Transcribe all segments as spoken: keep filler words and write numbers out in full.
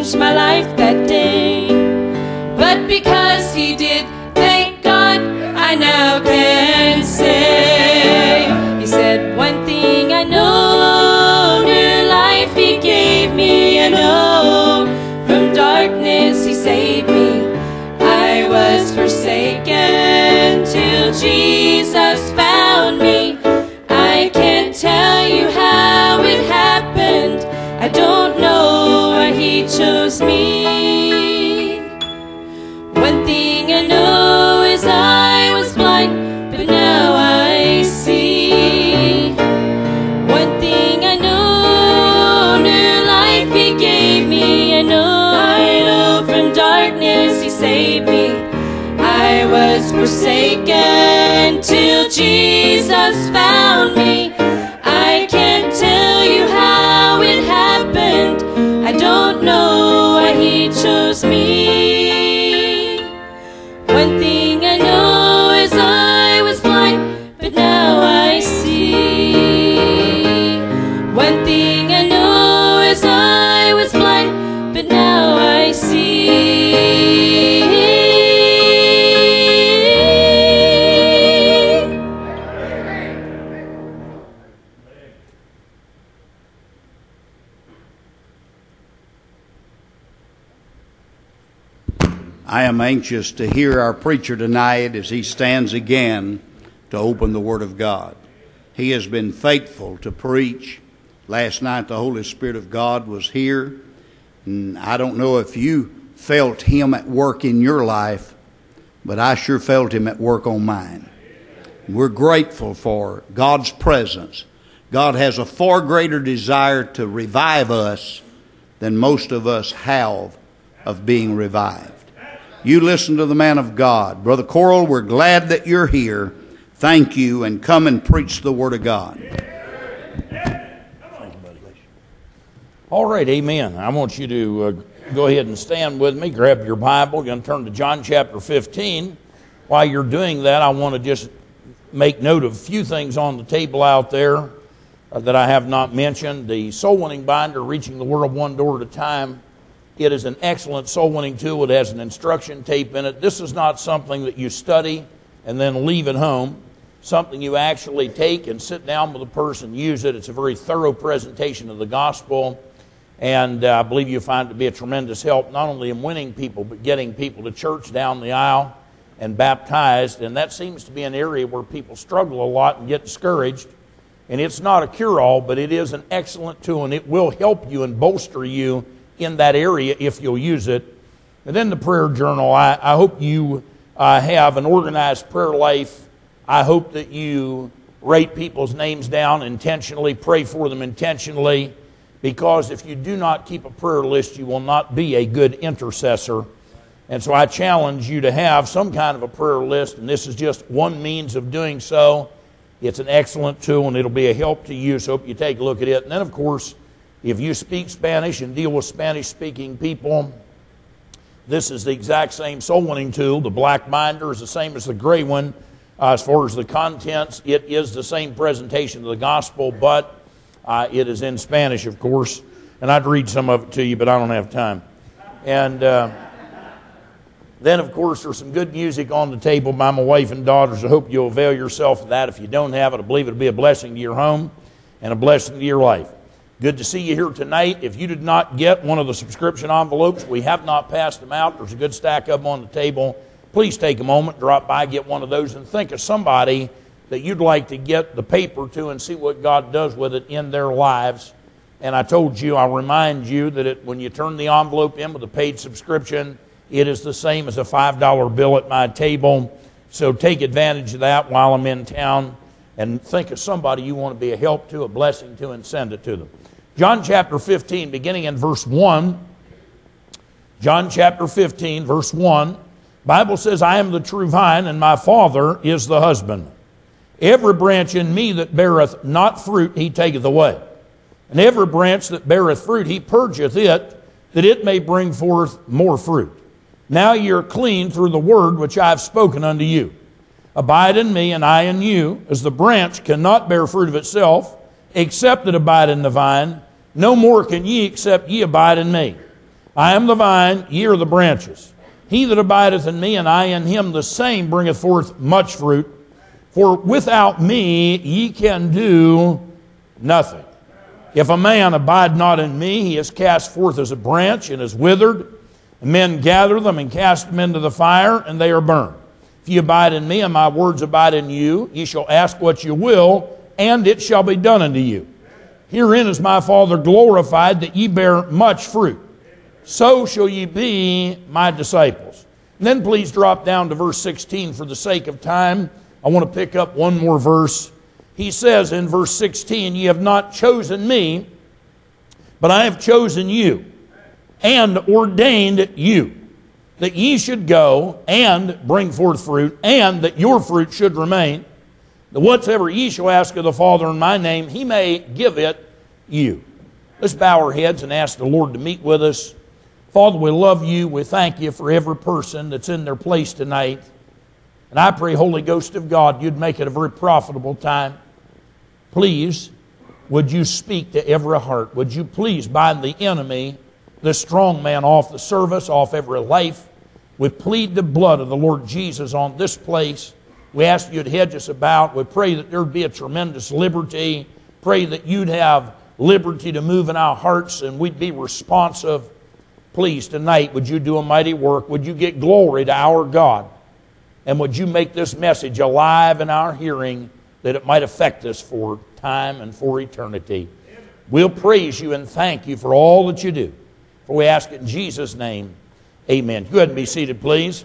changed my life that day. But because he did, thank God, I now can say. He said, one thing I know, new life he gave me. I know from darkness he saved me. I was forsaken till Jesus found me. I can't tell you how it happened. I don't know why he chose me. One thing I know is I was blind, but now I see. One thing I know, new life he gave me. I know, I know from darkness he saved me. I was forsaken till Jesus found me. I can't tell you how it happened. I don't know why he chose me. One thing I know is I was blind, but now I see. One thing I know is I was blind, but now I see. I am anxious to hear our preacher tonight as he stands again to open the Word of God. He has been faithful to preach. Last night the Holy Spirit of God was here. And I don't know if you felt Him at work in your life, but I sure felt Him at work on mine. We're grateful for God's presence. God has a far greater desire to revive us than most of us have of being revived. You listen to the man of God. Brother Coral, we're glad that you're here. Thank you, and come and preach the Word of God. All right, amen. I want you to uh, go ahead and stand with me. Grab your Bible. You're going to turn to John chapter fifteen. While you're doing that, I want to just make note of a few things on the table out there uh, that I have not mentioned. The Soul Winning Binder, Reaching the World One Door at a Time. It is an excellent soul-winning tool. It has an instruction tape in it. This is not something that you study and then leave at home. Something you actually take and sit down with a person and use it. It's a very thorough presentation of the gospel. And uh, I believe you'll find it to be a tremendous help, not only in winning people, but getting people to church down the aisle and baptized. And that seems to be an area where people struggle a lot and get discouraged. And it's not a cure-all, but it is an excellent tool, and it will help you and bolster you in that area if you'll use it. And then the prayer journal. I, I hope you uh, have an organized prayer life. I hope that you write people's names down intentionally, pray for them intentionally, because if you do not keep a prayer list, you will not be a good intercessor. And so I challenge you to have some kind of a prayer list, and this is just one means of doing so. It's an excellent tool, and it'll be a help to you, so I hope you take a look at it. And then, of course, if you speak Spanish and deal with Spanish-speaking people, this is the exact same soul-winning tool. The black binder is the same as the gray one. Uh, as far as the contents, it is the same presentation of the gospel, but uh, it is in Spanish, of course. And I'd read some of it to you, but I don't have time. And uh, then, of course, there's some good music on the table by my wife and daughters. I hope you'll avail yourself of that. If you don't have it, I believe it'll be a blessing to your home and a blessing to your life. Good to see you here tonight. If you did not get one of the subscription envelopes, we have not passed them out. There's a good stack of them on the table. Please take a moment, drop by, get one of those, and think of somebody that you'd like to get the paper to and see what God does with it in their lives. And I told you, I'll remind you that it, when you turn the envelope in with a paid subscription, it is the same as a five dollar bill at my table. So take advantage of that while I'm in town, and think of somebody you want to be a help to, a blessing to, and send it to them. John chapter fifteen, beginning in verse one. John chapter fifteen, verse one. Bible says, I am the true vine, and my Father is the husbandman. Every branch in me that beareth not fruit, he taketh away. And every branch that beareth fruit, he purgeth it, that it may bring forth more fruit. Now ye are clean through the word which I have spoken unto you. Abide in me, and I in you, as the branch cannot bear fruit of itself, except it abide in the vine. No more can ye, except ye abide in me. I am the vine, ye are the branches. He that abideth in me, and I in him, the same bringeth forth much fruit. For without me ye can do nothing. If a man abide not in me, he is cast forth as a branch and is withered. And men gather them and cast them into the fire, and they are burned. If ye abide in me, and my words abide in you, ye shall ask what you will, and it shall be done unto you. Herein is my Father glorified, that ye bear much fruit. So shall ye be my disciples. And then please drop down to verse sixteen for the sake of time. I want to pick up one more verse. He says in verse sixteen, ye have not chosen me, but I have chosen you, and ordained you, that ye should go and bring forth fruit, and that your fruit should remain, that whatsoever ye shall ask of the Father in my name, he may give it you. Let's bow our heads and ask the Lord to meet with us. Father, we love you. We thank you for every person that's in their place tonight. And I pray, Holy Ghost of God, you'd make it a very profitable time. Please, would you speak to every heart? Would you please bind the enemy, the strong man, off the service, off every life? We plead the blood of the Lord Jesus on this place. We ask you to hedge us about. We pray that there would be a tremendous liberty. Pray that you'd have liberty to move in our hearts and we'd be responsive. Please, tonight, would you do a mighty work? Would you get glory to our God? And would you make this message alive in our hearing, that it might affect us for time and for eternity? We'll praise you and thank you for all that you do. For we ask it in Jesus' name. Amen. Go ahead and be seated, please.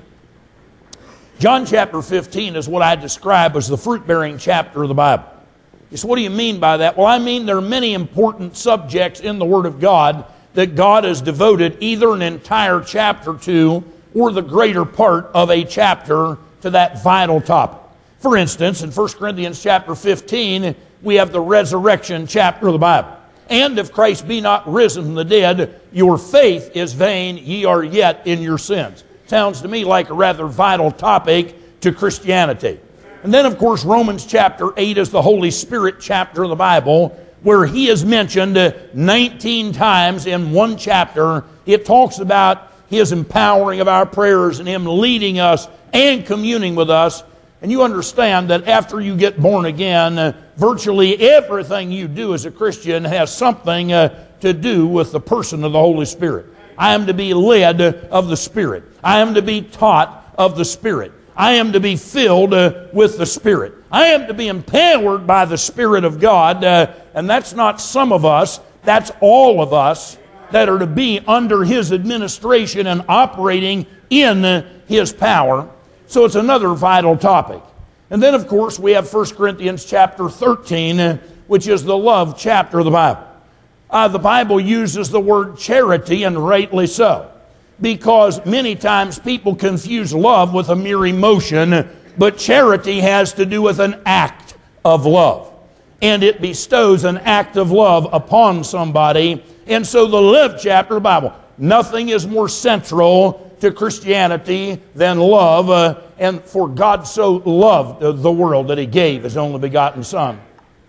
John chapter fifteen is what I describe as the fruit-bearing chapter of the Bible. You say, what do you mean by that? Well, I mean there are many important subjects in the Word of God that God has devoted either an entire chapter to or the greater part of a chapter to that vital topic. For instance, in First Corinthians chapter fifteen, we have the resurrection chapter of the Bible. And if Christ be not risen from the dead, your faith is vain, ye are yet in your sins. Sounds to me like a rather vital topic to Christianity. And then, of course, Romans chapter eight is the Holy Spirit chapter of the Bible, where he is mentioned nineteen times in one chapter. It talks about his empowering of our prayers and him leading us and communing with us. And you understand that after you get born again, uh, virtually everything you do as a Christian has something uh, to do with the person of the Holy Spirit. I am to be led of the Spirit. I am to be taught of the Spirit. I am to be filled uh, with the Spirit. I am to be empowered by the Spirit of God. Uh, and that's not some of us. That's all of us that are to be under His administration and operating in uh, His power. So it's another vital topic. And then, of course, we have First Corinthians chapter thirteen, uh, which is the love chapter of the Bible. Uh, the Bible uses the word charity, and rightly so, because many times people confuse love with a mere emotion, but charity has to do with an act of love. And it bestows an act of love upon somebody. And so the love chapter of the Bible, nothing is more central to Christianity than love. Uh, and for God so loved uh, the world that He gave His only begotten Son.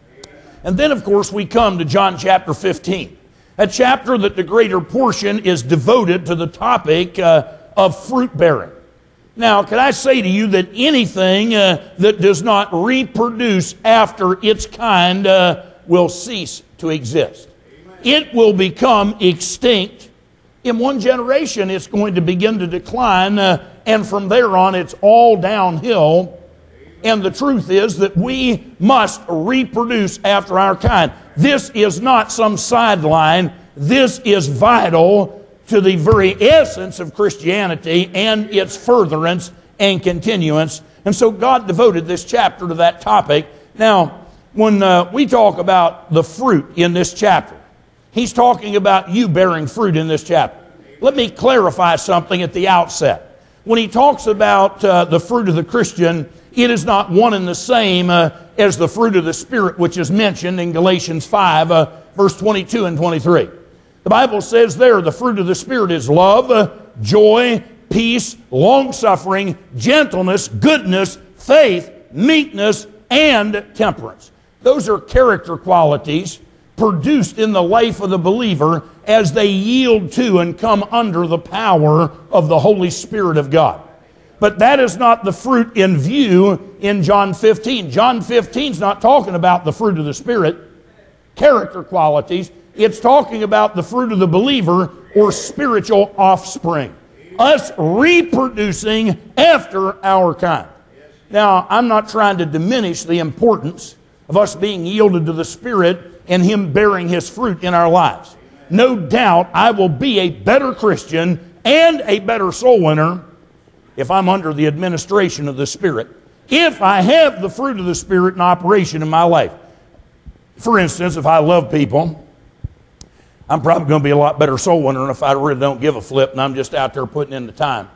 And then, of course, we come to John chapter fifteen, a chapter that the greater portion is devoted to the topic uh, of fruit bearing. Now, can I say to you that anything uh, that does not reproduce after its kind uh, will cease to exist? It will become extinct. In one generation, it's going to begin to decline, uh, and from there on, it's all downhill. And the truth is that we must reproduce after our kind. This is not some sideline. This is vital to the very essence of Christianity and its furtherance and continuance. And so God devoted this chapter to that topic. Now, when uh, we talk about the fruit in this chapter, He's talking about you bearing fruit in this chapter. Let me clarify something at the outset. When He talks about uh, the fruit of the Christian, it is not one and the same uh, as the fruit of the Spirit, which is mentioned in Galatians five, uh, verse twenty-two and twenty-three. The Bible says there, the fruit of the Spirit is love, uh, joy, peace, long-suffering, gentleness, goodness, faith, meekness, and temperance. Those are character qualities produced in the life of the believer as they yield to and come under the power of the Holy Spirit of God. But that is not the fruit in view in John fifteen. John fifteen is not talking about the fruit of the Spirit, character qualities. It's talking about the fruit of the believer or spiritual offspring. Us reproducing after our kind. Now, I'm not trying to diminish the importance of us being yielded to the Spirit and Him bearing His fruit in our lives. No doubt I will be a better Christian and a better soul winner if I'm under the administration of the Spirit. If I have the fruit of the Spirit in operation in my life. For instance, if I love people, I'm probably going to be a lot better soul winner than if I really don't give a flip and I'm just out there putting in the time.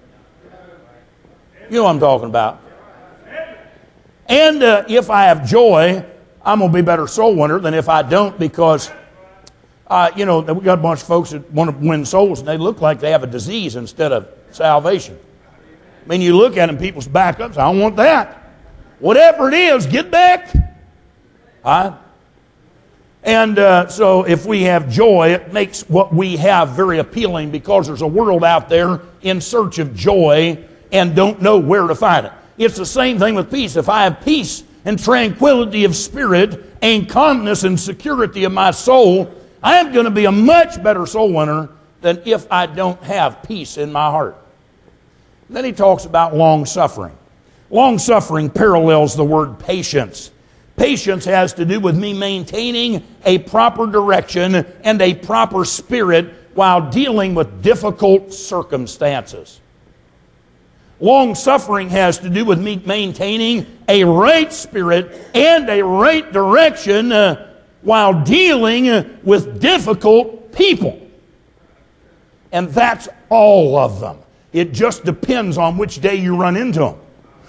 You know what I'm talking about. And uh, if I have joy, I'm going to be a better soul winner than if I don't, because, uh, you know, we got a bunch of folks that want to win souls and they look like they have a disease instead of salvation. I mean, you look at them, people's back up, say, I don't want that. Whatever it is, get back. All right? And uh, so if we have joy, it makes what we have very appealing, because there's a world out there in search of joy and don't know where to find it. It's the same thing with peace. If I have peace and tranquility of spirit and calmness and security of my soul, I am going to be a much better soul winner than if I don't have peace in my heart. Then he talks about long-suffering. Long-suffering parallels the word patience. Patience has to do with me maintaining a proper direction and a proper spirit while dealing with difficult circumstances. Long-suffering has to do with me maintaining a right spirit and a right direction uh, while dealing uh, with difficult people. And that's all of them. It just depends on which day you run into them.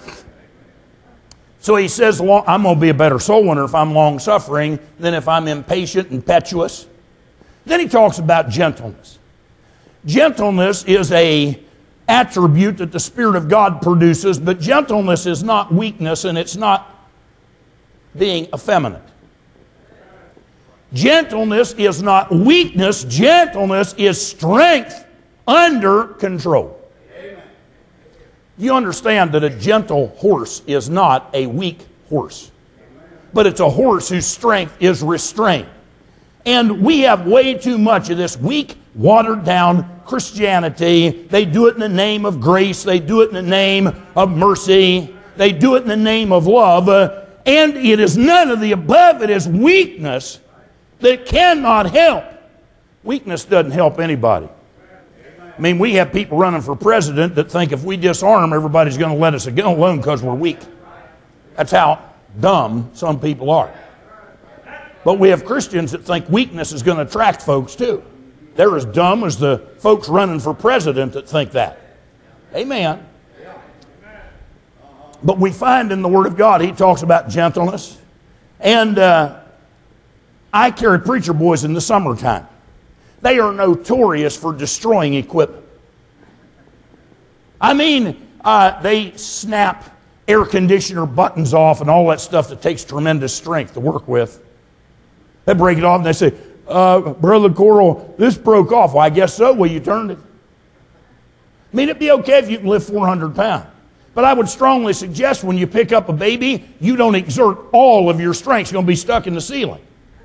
So he says, I'm going to be a better soul winner if I'm long-suffering than if I'm impatient, impetuous. Then he talks about gentleness. Gentleness is a attribute that the Spirit of God produces, but gentleness is not weakness and it's not being effeminate. Gentleness is not weakness. Gentleness is strength under control. You understand that a gentle horse is not a weak horse, but it's a horse whose strength is restrained. And we have way too much of this weak, watered-down Christianity. They do it in the name of grace. They do it in the name of mercy. They do it in the name of love. Uh, and it is none of the above. It is weakness that cannot help. Weakness doesn't help anybody. I mean, we have people running for president that think if we disarm, everybody's going to let us alone because we're weak. That's how dumb some people are. But we have Christians that think weakness is going to attract folks too. They're as dumb as the folks running for president that think that. Amen. But we find in the Word of God, He talks about gentleness. And uh, I carry preacher boys in the summertime. They are notorious for destroying equipment. I mean, uh, they snap air conditioner buttons off and all that stuff that takes tremendous strength to work with. They break it off and they say, uh, Brother Coral, this broke off. Well, I guess so. Well, you turned it. I mean, it'd be okay if you can lift four hundred pounds. But I would strongly suggest when you pick up a baby, you don't exert all of your strength. It's going to be stuck in the ceiling.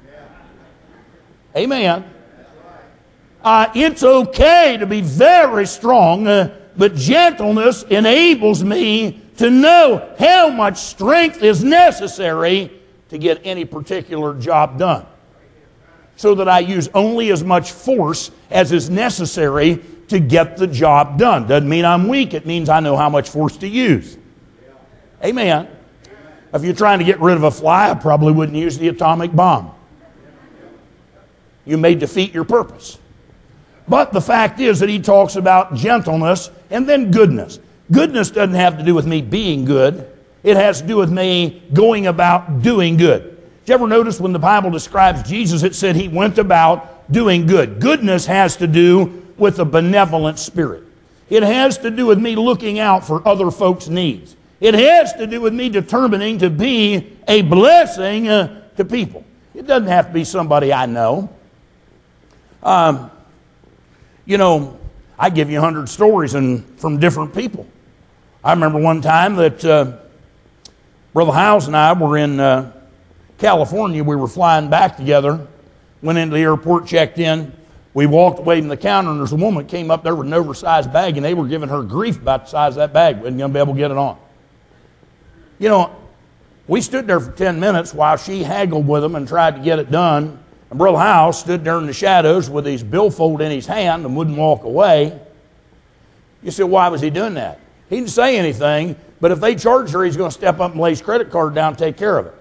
Amen. Uh, it's okay to be very strong, uh, but gentleness enables me to know how much strength is necessary to get any particular job done, so that I use only as much force as is necessary to get the job done. Doesn't mean I'm weak. It means I know how much force to use. Amen. If you're trying to get rid of a fly, I probably wouldn't use the atomic bomb. You may defeat your purpose. But the fact is that he talks about gentleness and then goodness. Goodness doesn't have to do with me being good. It has to do with me going about doing good. Did you ever notice when the Bible describes Jesus, it said he went about doing good? Goodness has to do with a benevolent spirit. It has to do with me looking out for other folks' needs. It has to do with me determining to be a blessing uh, to people. It doesn't have to be somebody I know. Um, you know, I give you a hundred stories and from different people. I remember one time that uh, Brother Howes and I were in uh, California. We were flying back together, went into the airport, checked in. We walked away from the counter, and there's a woman that came up there with an oversized bag, and they were giving her grief about the size of that bag. Wasn't going to be able to get it on. You know, we stood there for ten minutes while she haggled with them and tried to get it done. And Brother Howes stood there in the shadows with his billfold in his hand and wouldn't walk away. You say, why was he doing that? He didn't say anything, but if they charged her, he's going to step up and lay his credit card down and take care of it.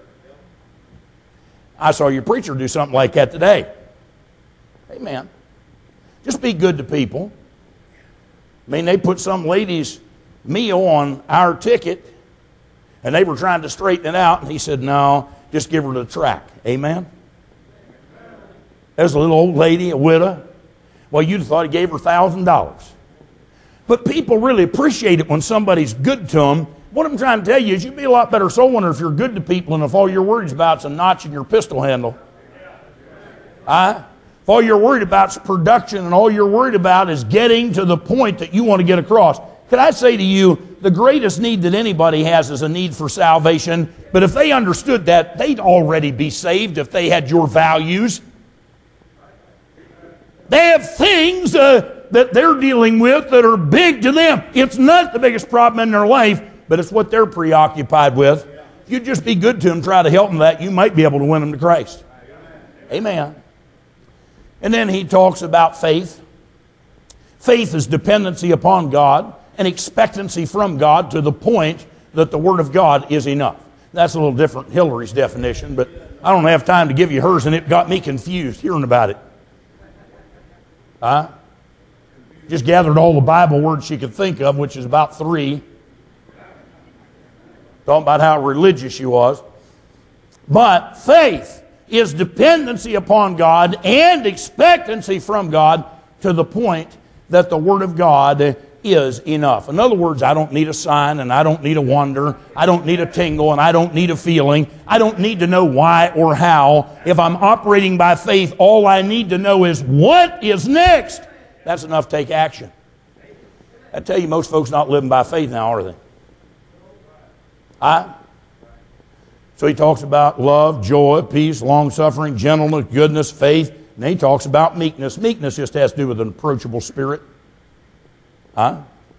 I saw your preacher do something like that today. Amen. Just be good to people. I mean, they put some lady's meal on our ticket, and they were trying to straighten it out, and he said, no, just give her the track. Amen? There's a little old lady, a widow. Well, you'd have thought he gave her one thousand dollars. But people really appreciate it when somebody's good to them. What I'm trying to tell you is you'd be a lot better soul winner if you're good to people and if all you're worried about is a notch in your pistol handle. Huh? If all you're worried about is production and all you're worried about is getting to the point that you want to get across. Could I say to you, the greatest need that anybody has is a need for salvation. But if they understood that, they'd already be saved if they had your values. They have things uh, that they're dealing with that are big to them. It's not the biggest problem in their life, but it's what they're preoccupied with. If you just be good to them, try to help them that, you might be able to win them to Christ. Amen. And then he talks about faith. Faith is dependency upon God and expectancy from God to the point that the Word of God is enough. That's a little different than Hillary's definition, but I don't have time to give you hers, and it got me confused hearing about it. Huh? Just gathered all the Bible words she could think of, which is about three. Talking about how religious she was. But faith is dependency upon God and expectancy from God to the point that the Word of God is enough. In other words, I don't need a sign and I don't need a wonder. I don't need a tingle and I don't need a feeling. I don't need to know why or how. If I'm operating by faith, all I need to know is what is next. That's enough to take action. I tell you, most folks not living by faith now, are they? I. So he talks about love, joy, peace, long-suffering, gentleness, goodness, faith. And then he talks about meekness. Meekness just has to do with an approachable spirit. Huh?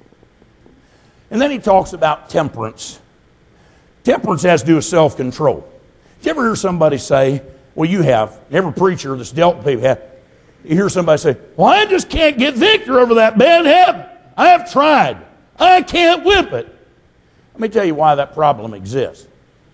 And then he talks about temperance. Temperance has to do with self-control. Did you ever hear somebody say, well, you have, every preacher that's dealt with people have, you hear somebody say, well, I just can't get victory over that bad habit. I have tried. I can't whip it. Let me tell you why that problem exists.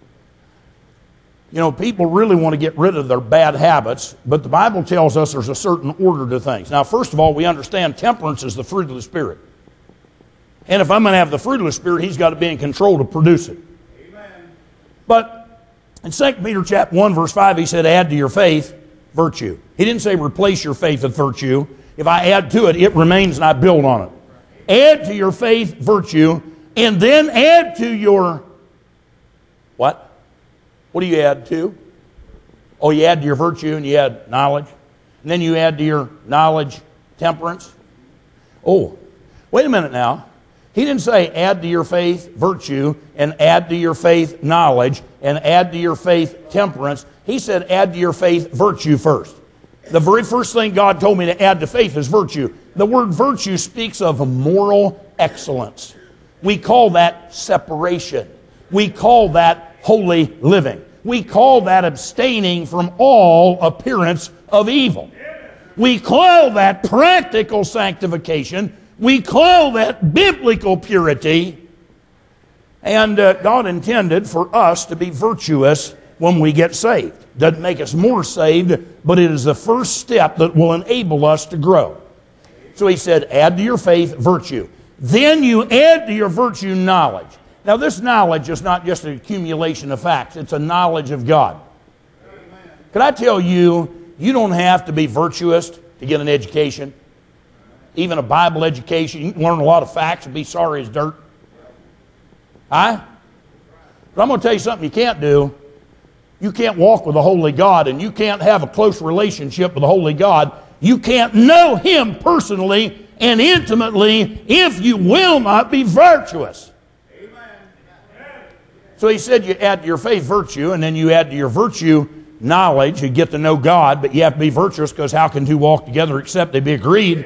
You know, people really want to get rid of their bad habits, but the Bible tells us there's a certain order to things. Now, first of all, we understand temperance is the fruit of the Spirit. And if I'm going to have the fruit of the Spirit, He's got to be in control to produce it. Amen. But in Second Peter chapter one, verse five, he said, add to your faith virtue. He didn't say replace your faith with virtue. If I add to it, it remains and I build on it. Add to your faith virtue, and then add to your, what? What do you add to? Oh, you add to your virtue and you add knowledge. And then you add to your knowledge temperance. Oh, wait a minute now. He didn't say add to your faith virtue and add to your faith knowledge and add to your faith temperance. He said add to your faith virtue first. The very first thing God told me to add to faith is virtue. The word virtue speaks of moral excellence. We call that separation. We call that holy living. We call that abstaining from all appearance of evil. We call that practical sanctification. We call that biblical purity. And uh, God intended for us to be virtuous when we get saved. Doesn't make us more saved, but it is the first step that will enable us to grow. So he said, add to your faith virtue. Then you add to your virtue knowledge. Now, this knowledge is not just an accumulation of facts. It's a knowledge of God. Can I tell you, you don't have to be virtuous to get an education, even a Bible education. You can learn a lot of facts and be sorry as dirt. Huh? But I'm going to tell you something you can't do. you can't walk with a holy God, and you can't have a close relationship with a holy God. You can't know Him personally and intimately if you will not be virtuous. So he said you add to your faith virtue, and then you add to your virtue knowledge. You get to know God, but you have to be virtuous, because how can two walk together except they be agreed?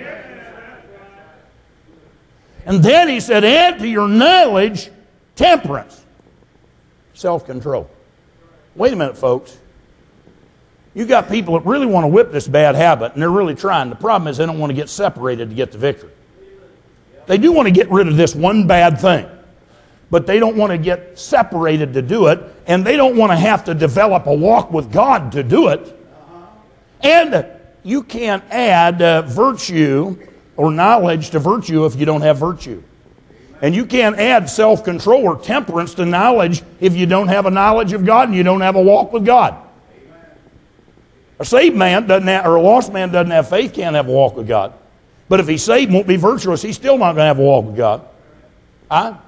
And then he said, add to your knowledge temperance, self-control. Wait a minute, folks. You got people that really want to whip this bad habit, and they're really trying. The problem is they don't want to get separated to get the victory. They do want to get rid of this one bad thing, but they don't want to get separated to do it, and they don't want to have to develop a walk with God to do it. And you can't add uh, virtue or knowledge to virtue if you don't have virtue. And you can't add self-control or temperance to knowledge if you don't have a knowledge of God and you don't have a walk with God. A saved man doesn't have, or a lost man doesn't have faith, can't have a walk with God. But if he's saved, won't be virtuous, he's still not going to have a walk with God. Huh?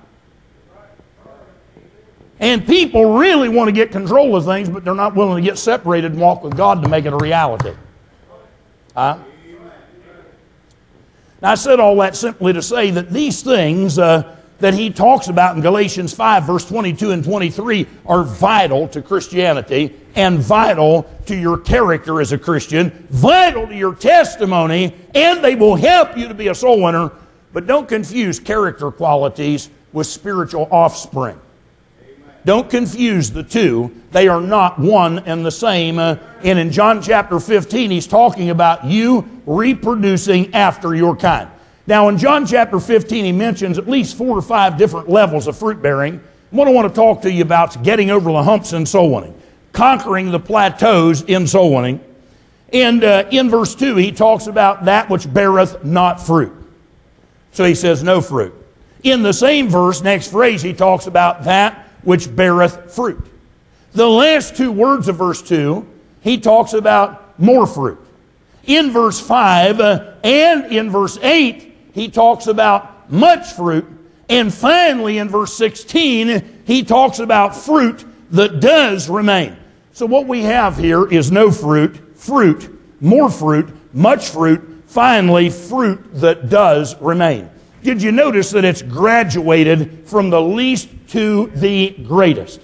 And people really want to get control of things, but they're not willing to get separated and walk with God to make it a reality. Huh? Now, I said all that simply to say that these things uh, that he talks about in Galatians five, verse twenty-two and twenty-three are vital to Christianity and vital to your character as a Christian, vital to your testimony, and they will help you to be a soul winner. But don't confuse character qualities with spiritual offspring. Don't confuse the two. They are not one and the same. Uh, and in John chapter fifteen, he's talking about you reproducing after your kind. Now, in John chapter fifteen, he mentions at least four or five different levels of fruit bearing. What I want to talk to you about is getting over the humps in soul winning, conquering the plateaus in soul winning. And uh, in verse two, he talks about that which beareth not fruit. So he says no fruit. In the same verse, next phrase, he talks about that which beareth fruit. The last two words of verse two, he talks about more fruit. In verse five uh, and in verse eight, he talks about much fruit. And finally, in verse sixteen, he talks about fruit that does remain. So what we have here is no fruit, fruit, more fruit, much fruit, finally fruit that does remain. Did you notice that it's graduated from the least to the greatest?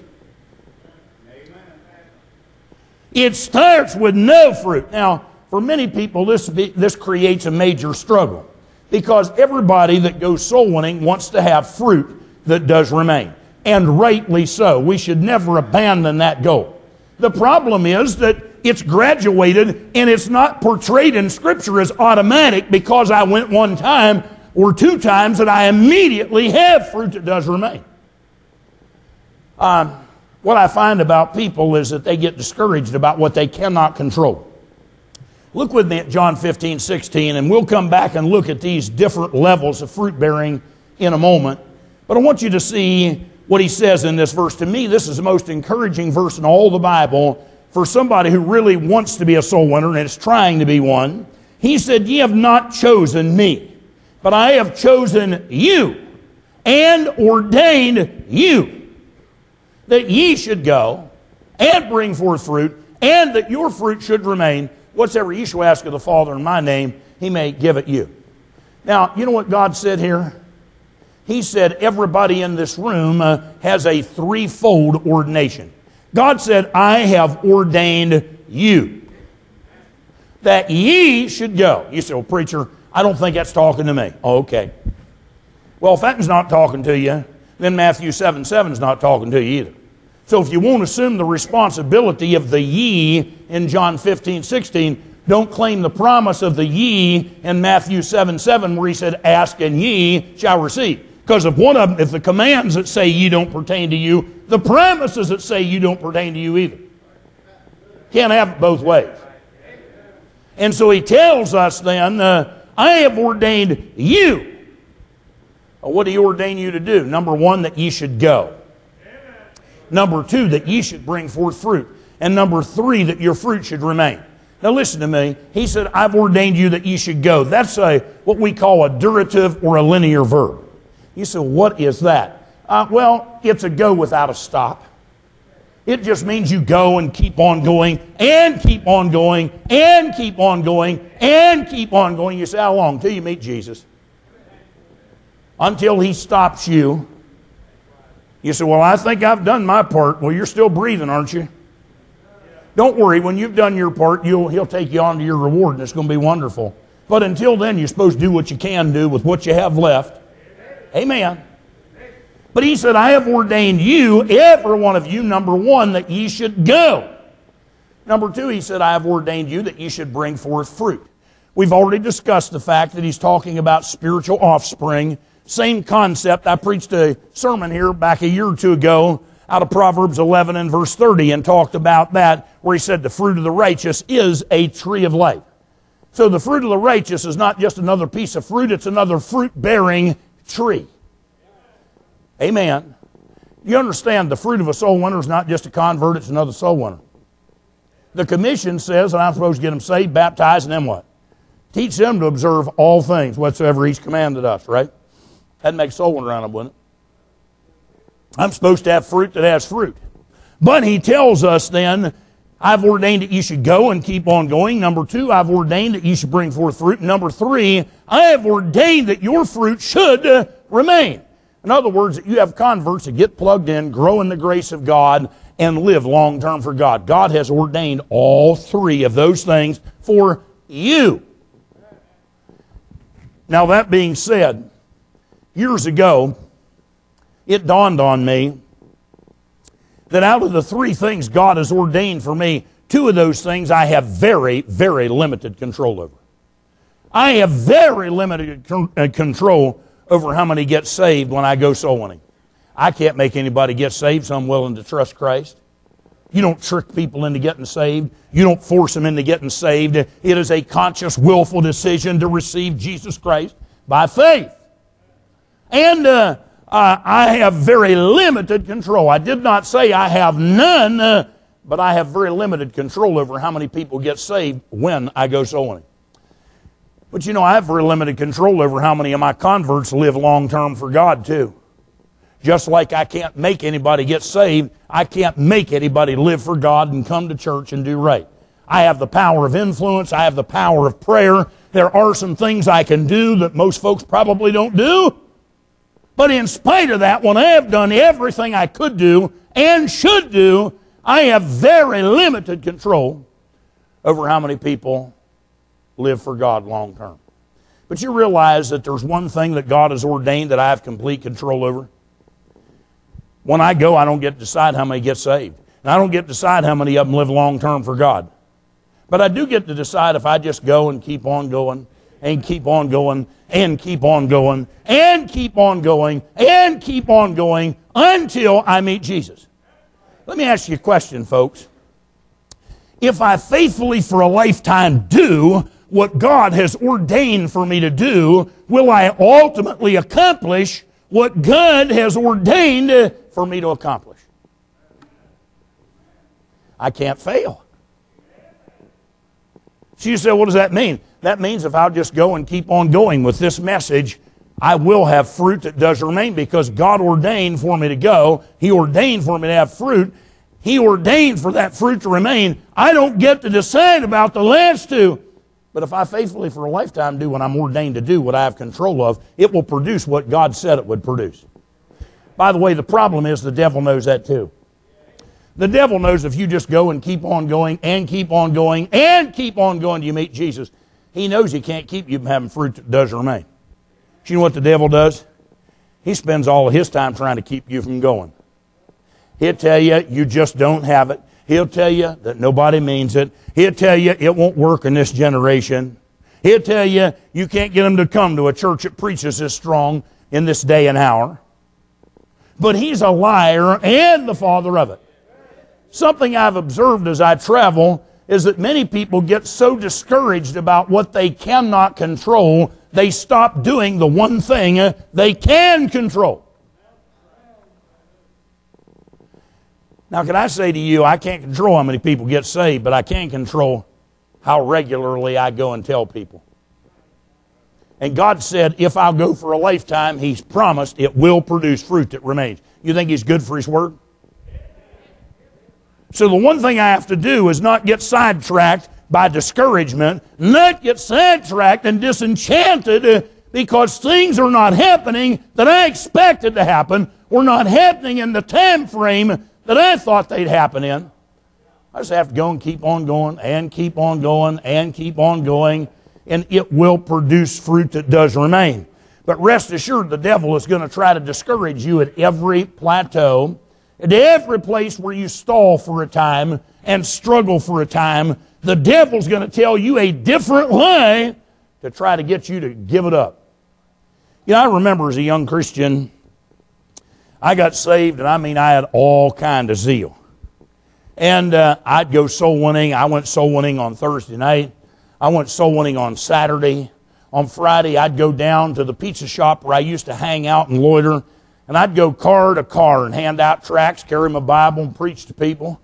It starts with no fruit. Now, for many people, this, be, this creates a major struggle, because everybody that goes soul winning wants to have fruit that does remain. And rightly so. We should never abandon that goal. The problem is that it's graduated and it's not portrayed in Scripture as automatic, because I went one time or two times that I immediately have fruit that does remain. Um, what I find about people is that they get discouraged about what they cannot control. Look with me at John fifteen, sixteen, and we'll come back and look at these different levels of fruit bearing in a moment. But I want you to see what he says in this verse. To me, this is the most encouraging verse in all the Bible for somebody who really wants to be a soul winner and is trying to be one. He said, "Ye have not chosen me, but I have chosen you and ordained you, that ye should go and bring forth fruit, and that your fruit should remain. Whatsoever ye shall ask of the Father in my name, he may give it you." Now, you know what God said here? He said everybody in this room uh, has a threefold ordination. God said, "I have ordained you, that ye should go." You say, "Well, preacher, I don't think that's talking to me." Oh, okay. Well, if that's not talking to you, then Matthew seven seven is not talking to you either. So if you won't assume the responsibility of the ye in John fifteen, sixteen, don't claim the promise of the ye in Matthew seven seven, where he said, "Ask and ye shall receive." Because if one of them, if the commands that say ye don't pertain to you, the promises that say you don't pertain to you either. Can't have it both ways. And so he tells us then, uh, "I have ordained you." Well, what did he ordain you to do? Number one, that ye should go. Number two, that ye should bring forth fruit. And number three, that your fruit should remain. Now listen to me. He said, "I've ordained you that ye should go." That's a what we call a durative or a linear verb. You say, "What is that?" Uh, well, it's a go without a stop. It just means you go and keep on going and keep on going and keep on going and keep on going. You say, how long? Until you meet Jesus. Until He stops you. You say, well, I think I've done my part. Well, you're still breathing, aren't you? Don't worry. When you've done your part, you'll, He'll take you on to your reward, and it's going to be wonderful. But until then, you're supposed to do what you can do with what you have left. Amen. But He said, I have ordained you, every one of you, number one, that ye should go. Number two, He said, I have ordained you that ye should bring forth fruit. We've already discussed the fact that He's talking about spiritual offspring. Same concept. I preached a sermon here back a year or two ago out of Proverbs eleven and verse thirty and talked about that, where He said the fruit of the righteous is a tree of life. So the fruit of the righteous is not just another piece of fruit, it's another fruit-bearing tree. Amen. You understand the fruit of a soul winner is not just a convert, it's another soul winner. The commission says that I'm supposed to get them saved, baptized, and then what? Teach them to observe all things whatsoever He's commanded us, right? That'd make soul winner out of them, wouldn't it? I'm supposed to have fruit that has fruit. But He tells us then, I've ordained that you should go and keep on going. Number two, I've ordained that you should bring forth fruit. Number three, I have ordained that your fruit should uh, remain. In other words, that you have converts that get plugged in, grow in the grace of God, and live long-term for God. God has ordained all three of those things for you. Now, that being said, years ago, it dawned on me that out of the three things God has ordained for me, two of those things I have very, very limited control over. I have very limited control over how many get saved when I go soul winning. I can't make anybody get saved, so I'm willing to trust Christ. You don't trick people into getting saved. You don't force them into getting saved. It is a conscious, willful decision to receive Jesus Christ by faith. And uh, uh, I have very limited control. I did not say I have none, uh, but I have very limited control over how many people get saved when I go soul winning. But you know, I have very limited control over how many of my converts live long-term for God too. Just like I can't make anybody get saved, I can't make anybody live for God and come to church and do right. I have the power of influence. I have the power of prayer. There are some things I can do that most folks probably don't do. But in spite of that, when I have done everything I could do and should do, I have very limited control over how many people live for God long term. But you realize that there's one thing that God has ordained that I have complete control over. When I go, I don't get to decide how many get saved. And I don't get to decide how many of them live long term for God. But I do get to decide if I just go and keep on going and keep on going and keep on going and keep on going and keep on going until I meet Jesus. Let me ask you a question, folks. If I faithfully for a lifetime do what God has ordained for me to do, will I ultimately accomplish what God has ordained for me to accomplish? I can't fail. So you say, what does that mean? That means if I'll just go and keep on going with this message, I will have fruit that does remain because God ordained for me to go. He ordained for me to have fruit. He ordained for that fruit to remain. I don't get to decide about the last two. But if I faithfully for a lifetime do what I'm ordained to do, what I have control of, it will produce what God said it would produce. By the way, the problem is the devil knows that too. The devil knows if you just go and keep on going and keep on going and keep on going till you meet Jesus, he knows he can't keep you from having fruit that does remain. Do you know what the devil does? He spends all of his time trying to keep you from going. He'll tell you you just don't have it. He'll tell you that nobody means it. He'll tell you it won't work in this generation. He'll tell you you can't get them to come to a church that preaches this strong in this day and hour. But he's a liar and the father of it. Something I've observed as I travel is that many people get so discouraged about what they cannot control, they stop doing the one thing they can control. Now, can I say to you, I can't control how many people get saved, but I can control how regularly I go and tell people. And God said, if I'll go for a lifetime, He's promised it will produce fruit that remains. You think He's good for His word? So the one thing I have to do is not get sidetracked by discouragement, not get sidetracked and disenchanted because things are not happening that I expected to happen, or not happening in the time frame that I thought they'd happen in. I just have to go and keep on going and keep on going and keep on going, and it will produce fruit that does remain. But rest assured, the devil is going to try to discourage you at every plateau, at every place where you stall for a time and struggle for a time. The devil's going to tell you a different lie to try to get you to give it up. You know, I remember as a young Christian, I got saved, and I mean I had all kind of zeal. And uh, I'd go soul winning. I went soul winning on Thursday night. I went soul winning on Saturday. On Friday, I'd go down to the pizza shop where I used to hang out and loiter, and I'd go car to car and hand out tracts, carry my Bible, and preach to people.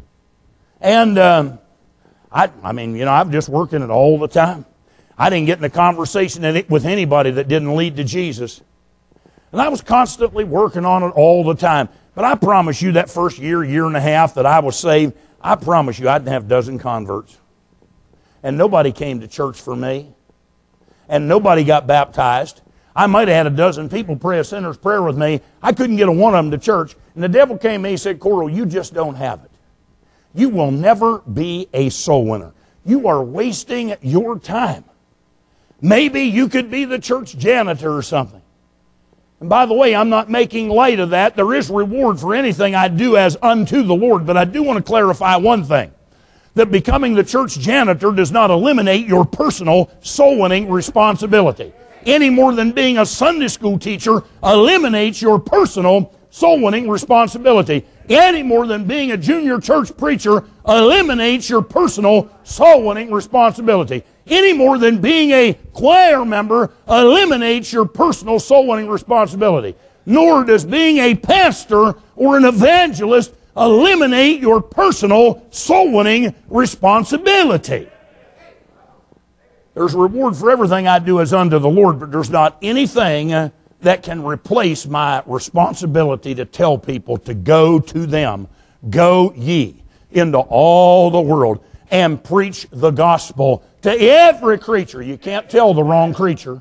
And um, I, I mean, you know, I'm just working it all the time. I didn't get in a conversation with anybody that didn't lead to Jesus. And I was constantly working on it all the time. But I promise you that first year, year and a half that I was saved, I promise you I didn't have a dozen converts. And nobody came to church for me. And nobody got baptized. I might have had a dozen people pray a sinner's prayer with me. I couldn't get a one of them to church. And the devil came to me and said, Coral, you just don't have it. You will never be a soul winner. You are wasting your time. Maybe you could be the church janitor or something. And by the way, I'm not making light of that. There is reward for anything I do as unto the Lord. But I do want to clarify one thing. That becoming the church janitor does not eliminate your personal soul-winning responsibility. Any more than being a Sunday school teacher eliminates your personal soul-winning responsibility. Any more than being a junior church preacher eliminates your personal soul-winning responsibility. Any more than being a choir member eliminates your personal soul-winning responsibility. Nor does being a pastor or an evangelist eliminate your personal soul-winning responsibility. There's a reward for everything I do as unto the Lord, but there's not anything uh, that can replace my responsibility to tell people to go to them. Go ye into all the world and preach the gospel to every creature. You can't tell the wrong creature.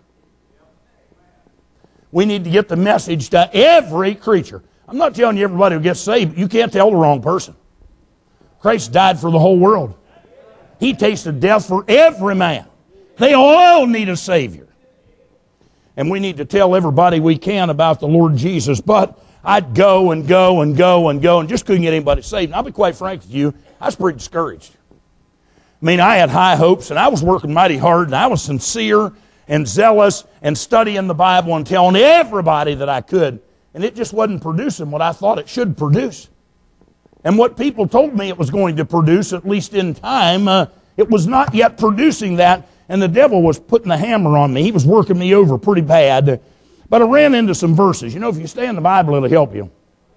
We need to get the message to every creature. I'm not telling you everybody who gets saved, but you can't tell the wrong person. Christ died for the whole world. He tasted death for every man. They all need a Savior. And we need to tell everybody we can about the Lord Jesus. But I'd go and go and go and go and just couldn't get anybody saved. And I'll be quite frank with you, I was pretty discouraged. I mean, I had high hopes, and I was working mighty hard, and I was sincere and zealous and studying the Bible and telling everybody that I could. And it just wasn't producing what I thought it should produce. And what people told me it was going to produce, at least in time, uh, it was not yet producing that. And the devil was putting the hammer on me. He was working me over pretty bad. But I ran into some verses. You know, if you stay in the Bible, it'll help you.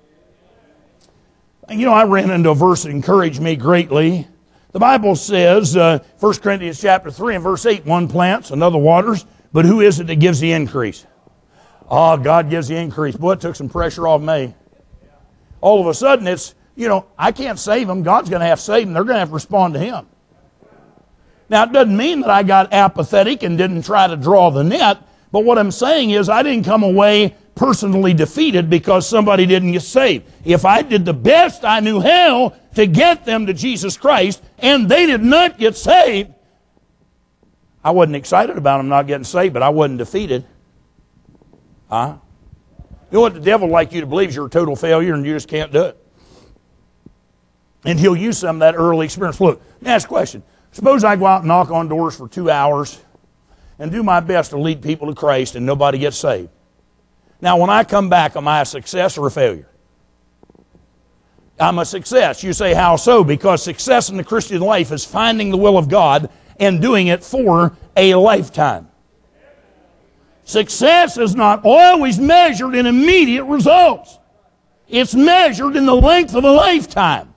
And you know, I ran into a verse that encouraged me greatly. The Bible says, uh, First Corinthians chapter three and verse eight, one plants, another waters, but who is it that gives the increase? Oh, God gives the increase. Boy, it took some pressure off me. All of a sudden, it's, you know, I can't save them. God's going to have to save them. They're going to have to respond to Him. Now, it doesn't mean that I got apathetic and didn't try to draw the net, but what I'm saying is I didn't come away personally defeated because somebody didn't get saved. If I did the best I knew how to get them to Jesus Christ and they did not get saved, I wasn't excited about them not getting saved, but I wasn't defeated. Huh? You know what the devil would like you to believe is you're a total failure and you just can't do it. And he'll use some of that early experience. Look, let me ask a question. Suppose I go out and knock on doors for two hours and do my best to lead people to Christ and nobody gets saved. Now, when I come back, am I a success or a failure? I'm a success. You say, how so? Because success in the Christian life is finding the will of God and doing it for a lifetime. Success is not always measured in immediate results. It's measured in the length of a lifetime.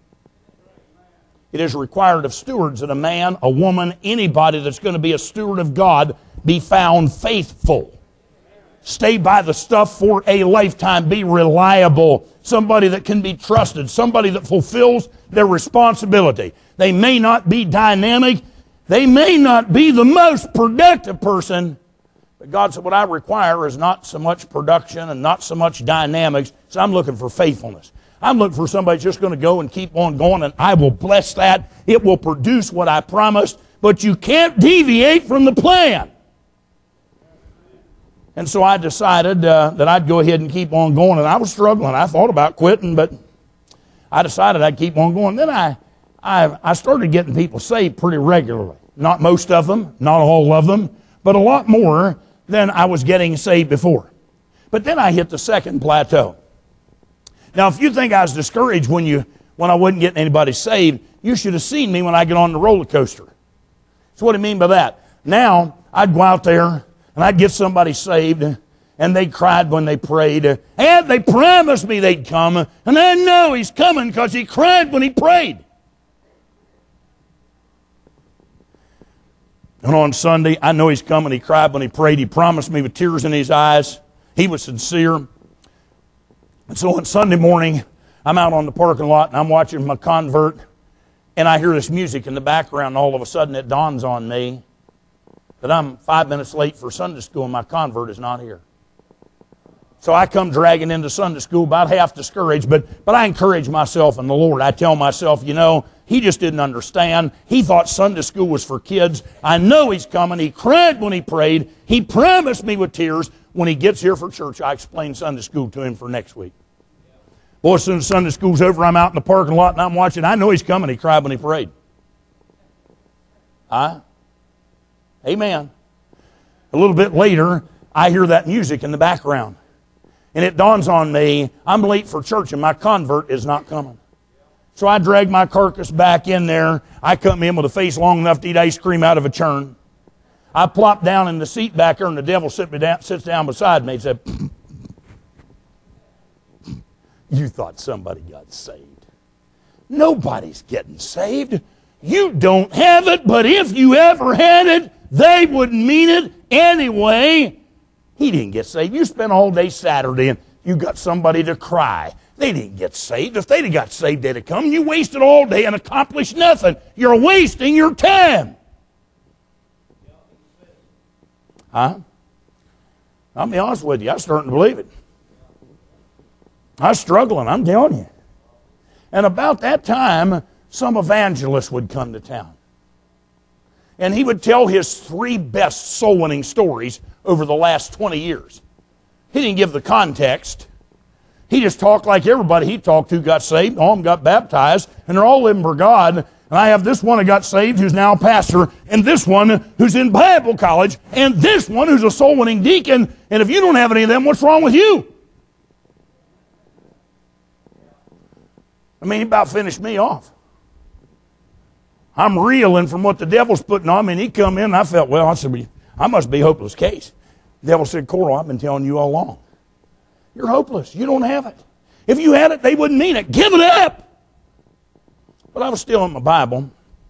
It is required of stewards that a man, a woman, anybody that's going to be a steward of God be found faithful. Stay by the stuff for a lifetime. Be reliable. Somebody that can be trusted. Somebody that fulfills their responsibility. They may not be dynamic. They may not be the most productive person. But God said, what I require is not so much production and not so much dynamics. So I'm looking for faithfulness. I'm looking for somebody that's just going to go and keep on going, and I will bless that. It will produce what I promised. But you can't deviate from the plan. And so I decided uh, that I'd go ahead and keep on going. And I was struggling. I thought about quitting, but I decided I'd keep on going. Then I, I, I started getting people saved pretty regularly. Not most of them, not all of them, but a lot more than I was getting saved before. But then I hit the second plateau. Now, if you think I was discouraged when, you, when I wasn't getting anybody saved, you should have seen me when I get on the roller coaster. So what do you mean by that? Now, I'd go out there, and I'd get somebody saved, and they cried when they prayed. And they promised me they'd come. And I know he's coming because he cried when he prayed. And on Sunday, I know he's coming. He cried when he prayed. He promised me with tears in his eyes. He was sincere. And so on Sunday morning, I'm out on the parking lot, and I'm watching my convert. And I hear this music in the background. And all of a sudden, it dawns on me that I'm five minutes late for Sunday school and my convert is not here. So I come dragging into Sunday school about half discouraged, but, but I encourage myself in the Lord. I tell myself, you know, he just didn't understand. He thought Sunday school was for kids. I know he's coming. He cried when he prayed. He promised me with tears. When he gets here for church, I explain Sunday school to him for next week. Boy, as soon as Sunday school's over, I'm out in the parking lot and I'm watching. I know he's coming. He cried when he prayed. Huh? Amen. A little bit later, I hear that music in the background. And it dawns on me, I'm late for church and my convert is not coming. So I drag my carcass back in there. I come in with a face long enough to eat ice cream out of a churn. I plop down in the seat back there and the devil sit me down, sits down beside me and said, you thought somebody got saved. Nobody's getting saved. You don't have it, but if you ever had it, they wouldn't mean it anyway. He didn't get saved. You spent all day Saturday and you got somebody to cry. They didn't get saved. If they'd have got saved, they'd have come. You wasted all day and accomplished nothing. You're wasting your time. Huh? I'll be honest with you. I'm starting to believe it. I was struggling, I'm telling you. And about that time, some evangelist would come to town. And he would tell his three best soul-winning stories over the last twenty years. He didn't give the context. He just talked like everybody he talked to got saved. All of them got baptized. And they're all living for God. And I have this one who got saved who's now a pastor. And this one who's in Bible college. And this one who's a soul-winning deacon. And if you don't have any of them, what's wrong with you? I mean, he about finished me off. I'm reeling from what the devil's putting on me, and he come in, and I felt, well, I said, I must be a hopeless case. The devil said, Coral, I've been telling you all along. You're hopeless. You don't have it. If you had it, they wouldn't mean it. Give it up. But I was still in my Bible.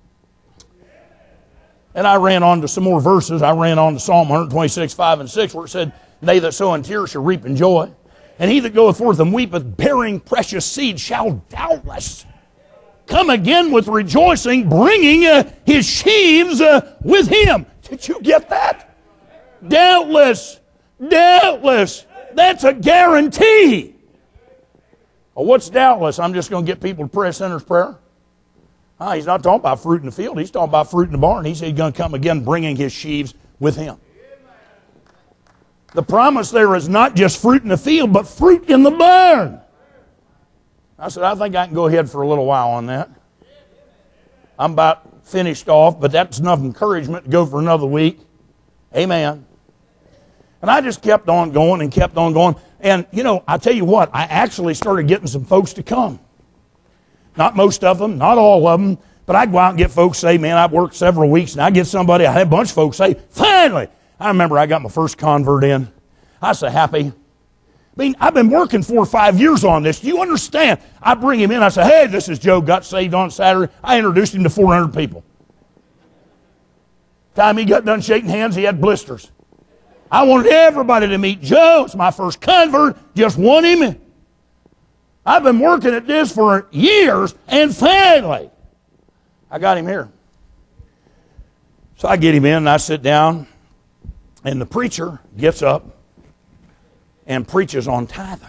And I ran on to some more verses. I ran on to Psalm one twenty-six, five and six, where it said, they that sow in tears shall reap in joy. And he that goeth forth and weepeth, bearing precious seed, shall doubtless come again with rejoicing, bringing uh, his sheaves uh, with him. Did you get that? Doubtless. Doubtless. That's a guarantee. Well, what's doubtless? I'm just going to get people to pray a sinner's prayer? Oh, he's not talking about fruit in the field. He's talking about fruit in the barn. He said he's going to come again bringing his sheaves with him. The promise there is not just fruit in the field, but fruit in the barn. I said, I think I can go ahead for a little while on that. I'm about finished off, but that's enough encouragement to go for another week. Amen. And I just kept on going and kept on going. And, you know, I tell you what, I actually started getting some folks to come. Not most of them, not all of them, but I'd go out and get folks say, man, I've worked several weeks, and I get somebody, I had a bunch of folks say, finally, I remember I got my first convert in. I was so happy. I mean, I've been working four or five years on this. Do you understand? I bring him in. I say, hey, this is Joe, got saved on Saturday. I introduced him to four hundred people. Time he got done shaking hands, he had blisters. I wanted everybody to meet Joe. It's my first convert. Just want him. I've been working at this for years, and finally, I got him here. So I get him in, and I sit down, and the preacher gets up and preaches on tithing.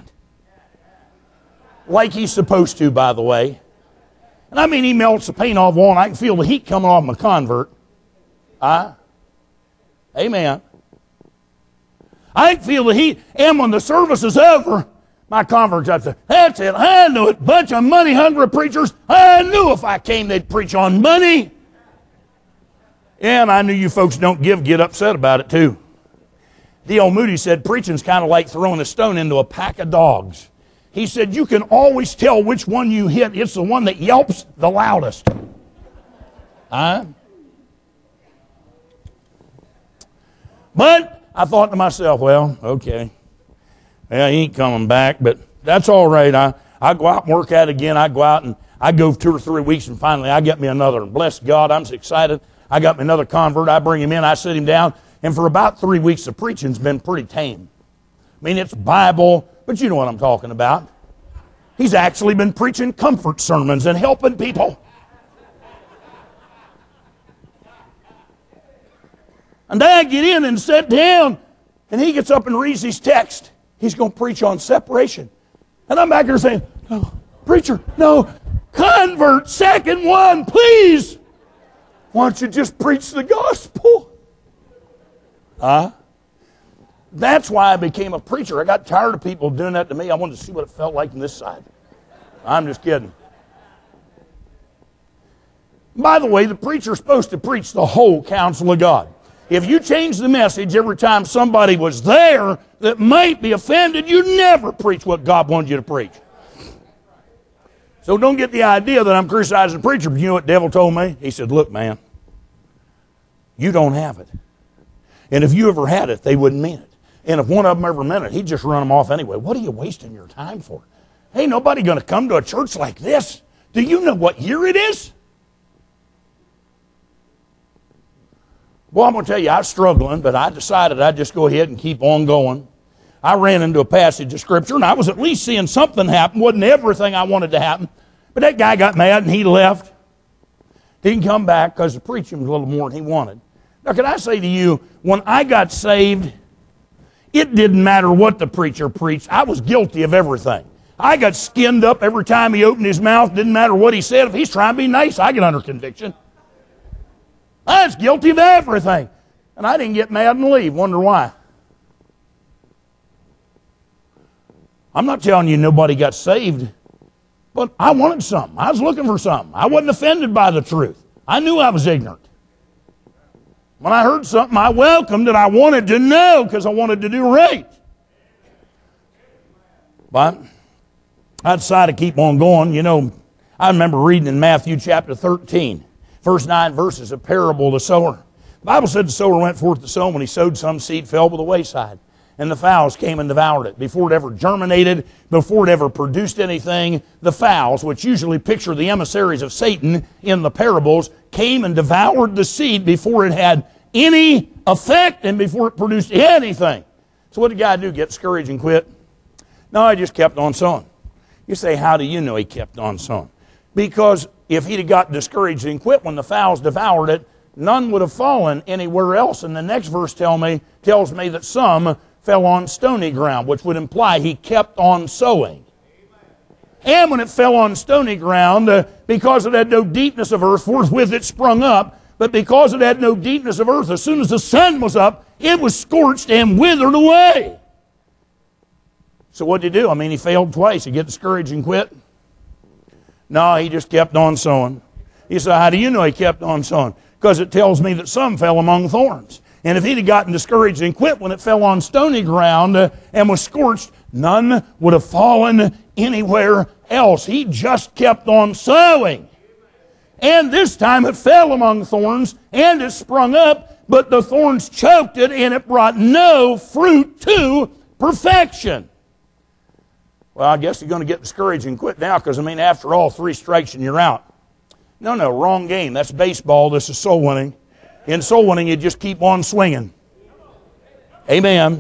Like he's supposed to, by the way. And I mean, he melts the paint off one. I can feel the heat coming off my convert. Ah, amen. I can feel the heat. And when the service is over, my convert's up there. That's it. I knew it. Bunch of money-hungry preachers. I knew if I came, they'd preach on money. And I knew you folks don't give, get upset about it too. D L Moody said, preaching's kind of like throwing a stone into a pack of dogs. He said, you can always tell which one you hit. It's the one that yelps the loudest. Huh? But I thought to myself, well, okay. Well, he ain't coming back, but that's all right. I, I go out and work at it again. I go out and I go two or three weeks, and finally I get me another. And bless God, I'm so excited. I got me another convert. I bring him in. I sit him down. And for about three weeks, the preaching's been pretty tame. I mean, it's Bible, but you know what I'm talking about. He's actually been preaching comfort sermons and helping people. And then I get in and sit down, and he gets up and reads his text. He's going to preach on separation. And I'm back here saying, no, preacher, no, convert, second one, please. Why don't you just preach the gospel? Huh? That's why I became a preacher. I got tired of people doing that to me. I wanted to see what it felt like on this side. I'm just kidding. By the way, the preacher's supposed to preach the whole counsel of God. If you change the message every time somebody was there that might be offended, you never preach what God wanted you to preach. So don't get the idea that I'm criticizing the preacher. But you know what the devil told me? He said, look, man, you don't have it. And if you ever had it, they wouldn't mean it. And if one of them ever meant it, he'd just run them off anyway. What are you wasting your time for? Ain't nobody going to come to a church like this. Do you know what year it is? Well, I'm going to tell you, I was struggling, but I decided I'd just go ahead and keep on going. I ran into a passage of Scripture, and I was at least seeing something happen. Wasn't everything I wanted to happen. But that guy got mad, and he left. Didn't come back because the preaching was a little more than he wanted. Now, can I say to you, when I got saved, it didn't matter what the preacher preached. I was guilty of everything. I got skinned up every time he opened his mouth. Didn't matter what he said. If he's trying to be nice, I get under conviction. I was guilty of everything. And I didn't get mad and leave. Wonder why. I'm not telling you nobody got saved, but I wanted something. I was looking for something. I wasn't offended by the truth. I knew I was ignorant. When I heard something, I welcomed it. I wanted to know because I wanted to do right. But I decided to keep on going. You know, I remember reading in Matthew chapter thirteen, first nine verses, a parable of the sower. The Bible said the sower went forth to sow. When he sowed, some seed fell by the wayside, and the fowls came and devoured it. Before it ever germinated, before it ever produced anything, the fowls, which usually picture the emissaries of Satan in the parables, came and devoured the seed before it had any effect and before it produced anything. So what did the guy do? Get discouraged and quit? No, he just kept on sowing. You say, how do you know he kept on sowing? Because if he'd have got discouraged and quit when the fowls devoured it, none would have fallen anywhere else. And the next verse tell me, tells me that some fell on stony ground, which would imply he kept on sowing. And when it fell on stony ground, uh, because it had no deepness of earth, forthwith it sprung up. But because it had no deepness of earth, as soon as the sun was up, it was scorched and withered away. So what did he do? I mean, he failed twice. He get discouraged and quit? No, he just kept on sowing. You say, how do you know he kept on sowing? Because it tells me that some fell among thorns. And if he'd have gotten discouraged and quit when it fell on stony ground uh, and was scorched, none would have fallen anywhere else. He just kept on sowing. And this time it fell among thorns and it sprung up, but the thorns choked it and it brought no fruit to perfection. Well, I guess you're going to get discouraged and quit now because, I mean, after all, three strikes and you're out. No, no, wrong game. That's baseball. This is soul winning. In soul winning, you just keep on swinging. Amen.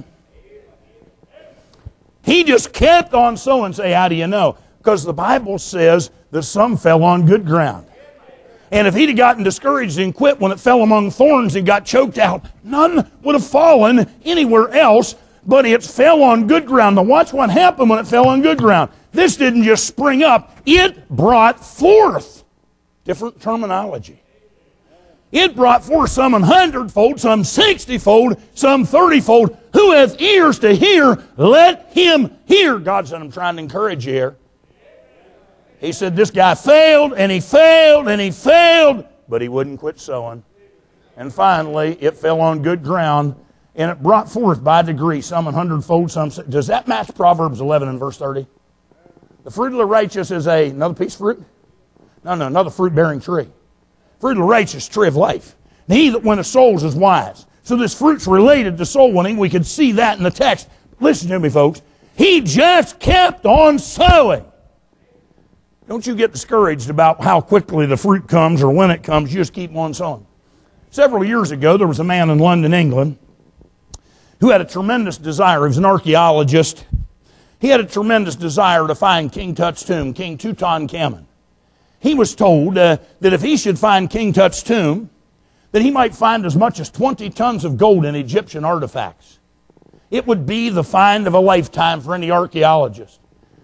He just kept on sowing. Say, how do you know? Because the Bible says that some fell on good ground. And if he'd have gotten discouraged and quit when it fell among thorns and got choked out, none would have fallen anywhere else, but it fell on good ground. Now watch what happened when it fell on good ground. This didn't just spring up. It brought forth. Different terminology. It brought forth some an hundredfold, some sixtyfold, some thirtyfold. Who hath ears to hear, let him hear. God said, I'm trying to encourage you here. He said this guy failed, and he failed, and he failed, but he wouldn't quit sowing. And finally, it fell on good ground, and it brought forth by degree some an hundredfold, some... Does that match Proverbs eleven and verse thirty? The fruit of the righteous is a, another piece of fruit? No, no, another fruit-bearing tree. Fruit of the righteous, tree of life. And he that winneth souls is wise. So this fruit's related to soul winning. We could see that in the text. Listen to me, folks. He just kept on sowing. Don't you get discouraged about how quickly the fruit comes or when it comes. You just keep on sowing. Several years ago, there was a man in London, England, who had a tremendous desire. He was an archaeologist. He had a tremendous desire to find King Tut's tomb, King Tutankhamun. He was told uh, that if he should find King Tut's tomb, that he might find as much as twenty tons of gold in Egyptian artifacts. It would be the find of a lifetime for any archaeologist.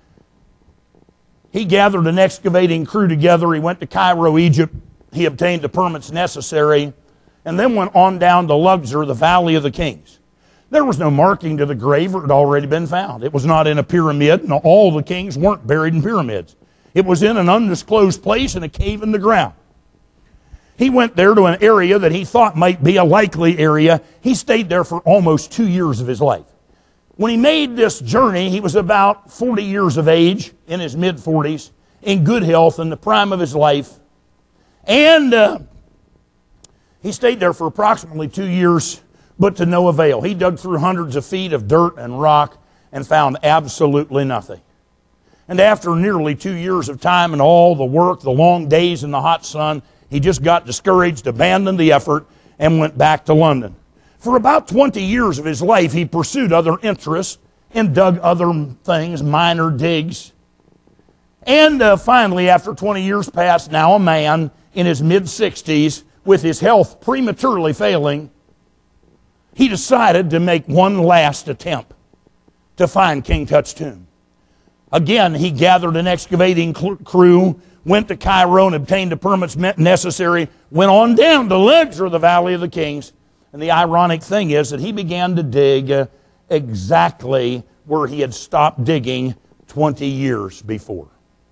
He gathered an excavating crew together. He went to Cairo, Egypt. He obtained the permits necessary, and then went on down to Luxor, the Valley of the Kings. There was no marking to the grave, or it had already been found. It was not in a pyramid, and all the kings weren't buried in pyramids. It was in an undisclosed place in a cave in the ground. He went there to an area that he thought might be a likely area. He stayed there for almost two years of his life. When he made this journey, he was about forty years of age, in his mid-forties, in good health, in the prime of his life. And uh, he stayed there for approximately two years, but to no avail. He dug through hundreds of feet of dirt and rock and found absolutely nothing. And after nearly two years of time and all the work, the long days in the hot sun, he just got discouraged, abandoned the effort, and went back to London. For about twenty years of his life, he pursued other interests and dug other things, minor digs. And uh, finally, after twenty years passed, now a man in his mid-sixties, with his health prematurely failing, he decided to make one last attempt to find King Tut's tomb. Again, he gathered an excavating crew, went to Cairo and obtained the permits necessary, went on down to Luxor, the Valley of the Kings. And the ironic thing is that he began to dig uh, exactly where he had stopped digging twenty years before.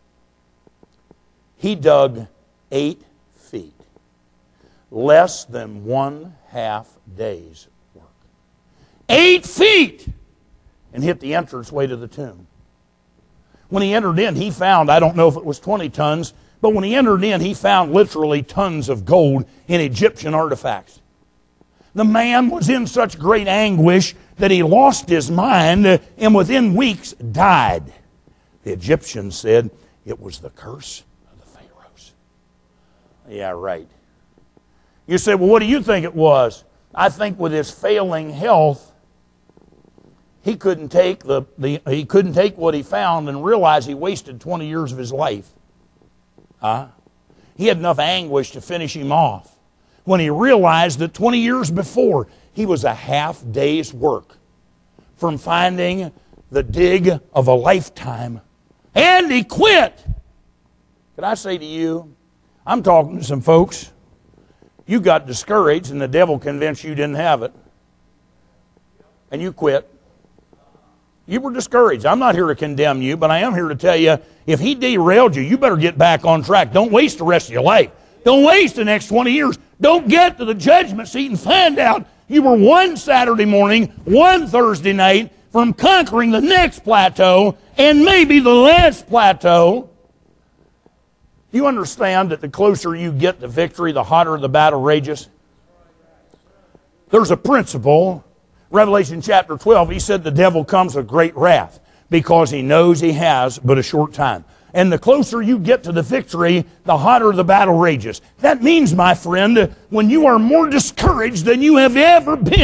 He dug eight feet, less than one half day's work. Eight feet! And hit the entranceway to the tomb. When he entered in, he found, I don't know if it was twenty tons, but when he entered in, he found literally tons of gold in Egyptian artifacts. The man was in such great anguish that he lost his mind and within weeks died. The Egyptians said it was the curse of the Pharaohs. Yeah, right. You say, well, what do you think it was? I think with his failing health, he couldn't take the, the he couldn't take what he found and realize he wasted twenty years of his life. Huh? He had enough anguish to finish him off when he realized that twenty years before he was a half day's work from finding the dig of a lifetime, and he quit. Could I say to you, I'm talking to some folks, you got discouraged and the devil convinced you didn't have it, and you quit. You were discouraged. I'm not here to condemn you, but I am here to tell you, if he derailed you, you better get back on track. Don't waste the rest of your life. Don't waste the next twenty years. Don't get to the judgment seat and find out you were one Saturday morning, one Thursday night from conquering the next plateau and maybe the last plateau. You understand that the closer you get to victory, the hotter the battle rages? There's a principle. Revelation chapter twelve, he said the devil comes with great wrath because he knows he has but a short time. And the closer you get to the victory, the hotter the battle rages. That means, my friend, when you are more discouraged than you have ever been,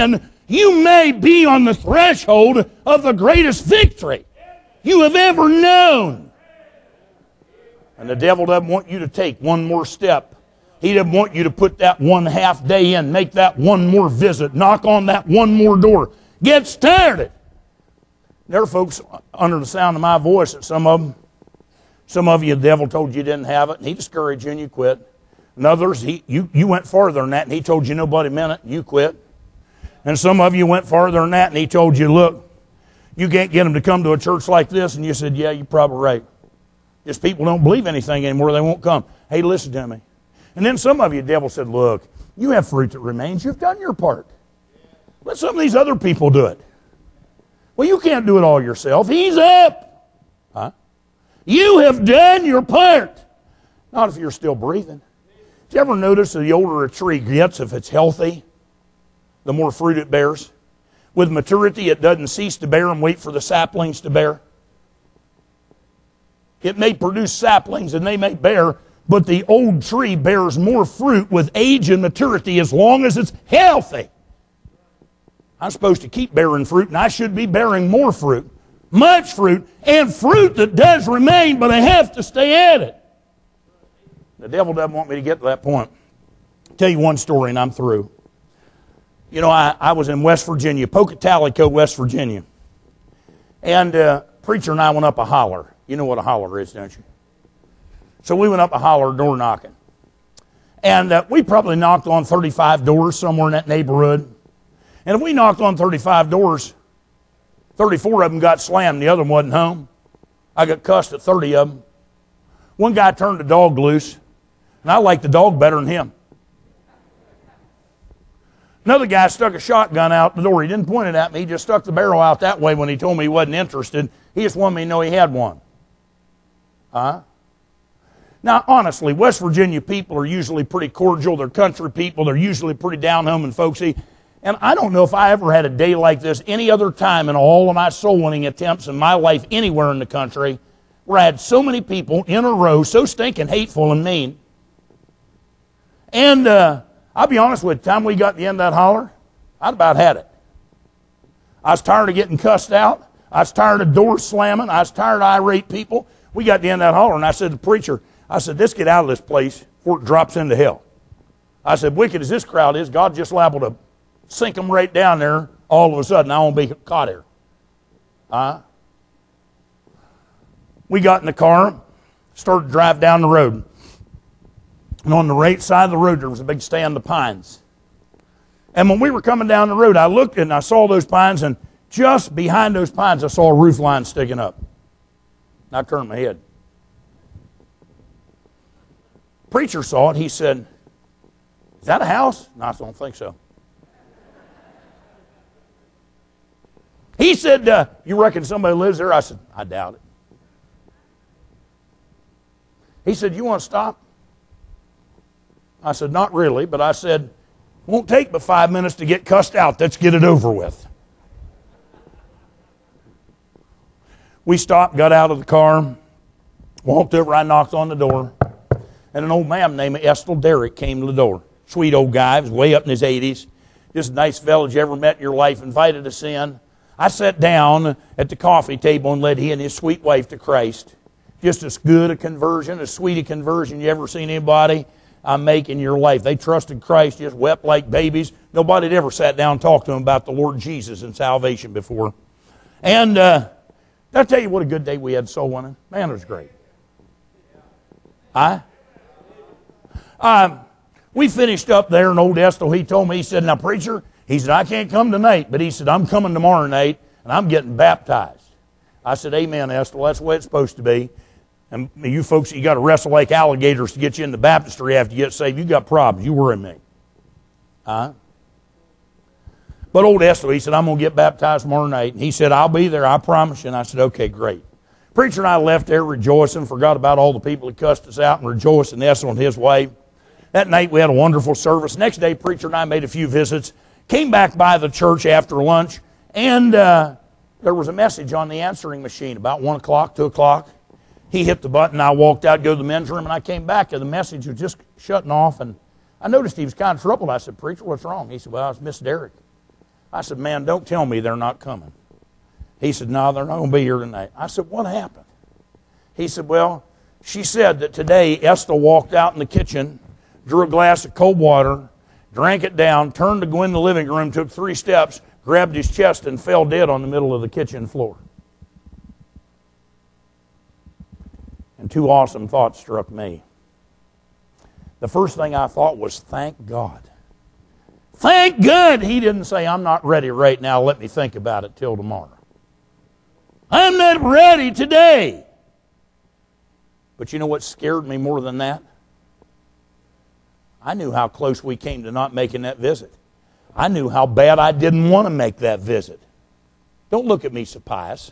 You may be on the threshold of the greatest victory you have ever known. And the devil doesn't want you to take one more step. He doesn't want you to put that one half day in, make that one more visit, knock on that one more door. Get started. There are folks under the sound of my voice that some of them, some of you, the devil told you didn't have it, and he discouraged you and you quit. And others, he, you, you went farther than that, and he told you nobody meant it, and you quit. And some of you went farther than that, and he told you, look, you can't get them to come to a church like this, and you said, yeah, you're probably right. Just people don't believe anything anymore, they won't come. Hey, listen to me. And then some of you, the devil said, look, you have fruit that remains. You've done your part. Let some of these other people do it. Well, you can't do it all yourself. He's up. Huh? You have done your part. Not if you're still breathing. Did you ever notice that the older a tree gets, if it's healthy, the more fruit it bears? With maturity, it doesn't cease to bear and wait for the saplings to bear. It may produce saplings and they may bear, but the old tree bears more fruit with age and maturity as long as it's healthy. I'm supposed to keep bearing fruit, and I should be bearing more fruit, much fruit, and fruit that does remain, but I have to stay at it. The devil doesn't want me to get to that point. I'll tell you one story, and I'm through. You know, I, I was in West Virginia, Pocatalico, West Virginia, and uh, preacher and I went up a holler. You know what a holler is, don't you? So we went up a holler, door knocking. And uh, we probably knocked on thirty-five doors somewhere in that neighborhood. And if we knocked on thirty-five doors, thirty-four of them got slammed, the other one wasn't home. I got cussed at thirty of them. One guy turned the dog loose, and I liked the dog better than him. Another guy stuck a shotgun out the door. He didn't point it at me. He just stuck the barrel out that way when he told me he wasn't interested. He just wanted me to know he had one. Huh? Now, honestly, West Virginia people are usually pretty cordial. They're country people. They're usually pretty down-home and folksy. And I don't know if I ever had a day like this any other time in all of my soul-winning attempts in my life anywhere in the country where I had so many people in a row so stinking hateful and mean. And uh, I'll be honest with you, the time we got to the end of that holler, I'd about had it. I was tired of getting cussed out. I was tired of doors slamming. I was tired of irate people. We got to the end of that holler, and I said to the preacher, I said, let's get out of this place before it drops into hell. I said, wicked as this crowd is, God just liable to sink them right down there all of a sudden. I won't be caught here. Uh, we got in the car, started to drive down the road. And on the right side of the road, there was a big stand of pines. And when we were coming down the road, I looked and I saw those pines, and just behind those pines, I saw a roof line sticking up. And I turned my head. Preacher saw it. He said, is that a house? No, I don't think so. He said, uh, you reckon somebody lives there? I said, I doubt it. He said, you want to stop? I said, not really, but I said, won't take but five minutes to get cussed out. Let's get it over with. We stopped, got out of the car, walked over, I knocked on the door, and an old man named Estel Derrick came to the door. Sweet old guy, he was way up in his eighties. Just a nice fellow you ever met in your life, invited us in. I sat down at the coffee table and led he and his sweet wife to Christ. Just as good a conversion, as sweet a conversion you ever seen anybody I make in your life. They trusted Christ, just wept like babies. Nobody had ever sat down and talked to them about the Lord Jesus and salvation before. And uh, did I tell you what a good day we had soul winning? Man, it was great. I, um, we finished up there, and old Estel, he told me, he said, now, preacher, he said, I can't come tonight, but he said, I'm coming tomorrow night, and I'm getting baptized. I said, amen, Estel, that's the way it's supposed to be. And you folks, you got to wrestle like alligators to get you in the baptistry after you get saved. You got problems. You worry me. Huh? But old Estel, he said, I'm going to get baptized tomorrow night. And he said, I'll be there, I promise you. And I said, okay, great. Preacher and I left there rejoicing, forgot about all the people that cussed us out, and rejoicing Estel and his wife. That night we had a wonderful service. Next day, preacher and I made a few visits, came back by the church after lunch, and uh, there was a message on the answering machine about one o'clock, two o'clock. He hit the button, I walked out, go to the men's room, and I came back, and the message was just shutting off, and I noticed he was kind of troubled. I said, preacher, what's wrong? He said, well, it's Miss Derrick. I said, man, don't tell me they're not coming. He said, no, they're not going to be here tonight. I said, what happened? He said, well, she said that today Esther walked out in the kitchen, drew a glass of cold water, drank it down, turned to go in the living room, took three steps, grabbed his chest, and fell dead on the middle of the kitchen floor. And two awesome thoughts struck me. The first thing I thought was, thank God. Thank God he didn't say, I'm not ready right now, let me think about it till tomorrow. I'm not ready today. But you know what scared me more than that? I knew how close we came to not making that visit. I knew how bad I didn't want to make that visit. Don't look at me so pious.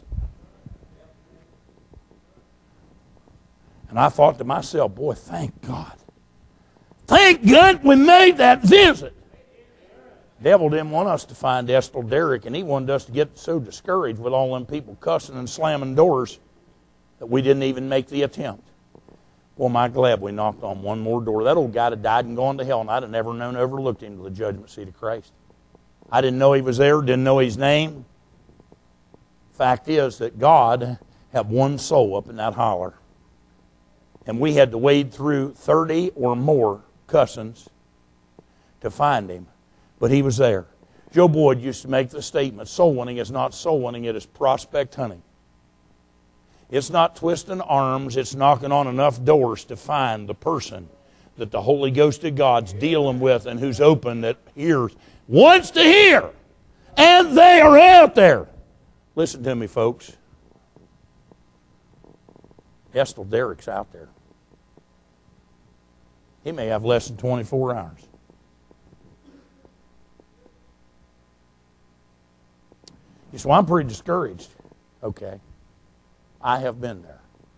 And I thought to myself, boy, thank God. Thank God we made that visit. The devil didn't want us to find Esther Derrick, and he wanted us to get so discouraged with all them people cussing and slamming doors that we didn't even make the attempt. Boy, am I glad we knocked on one more door. That old guy had died and gone to hell, and I'd have never known, overlooked him to the judgment seat of Christ. I didn't know he was there, didn't know his name. Fact is that God had one soul up in that holler. And we had to wade through thirty or more cussings to find him. But he was there. Joe Boyd used to make the statement, soul winning is not soul winning, it is prospect hunting. It's not twisting arms, it's knocking on enough doors to find the person that the Holy Ghost of God's dealing with and who's open, that hears, wants to hear. And they are out there. Listen to me, folks. Esther Derrick's out there. He may have less than twenty-four hours. You say, well, I'm pretty discouraged. Okay. I have been there.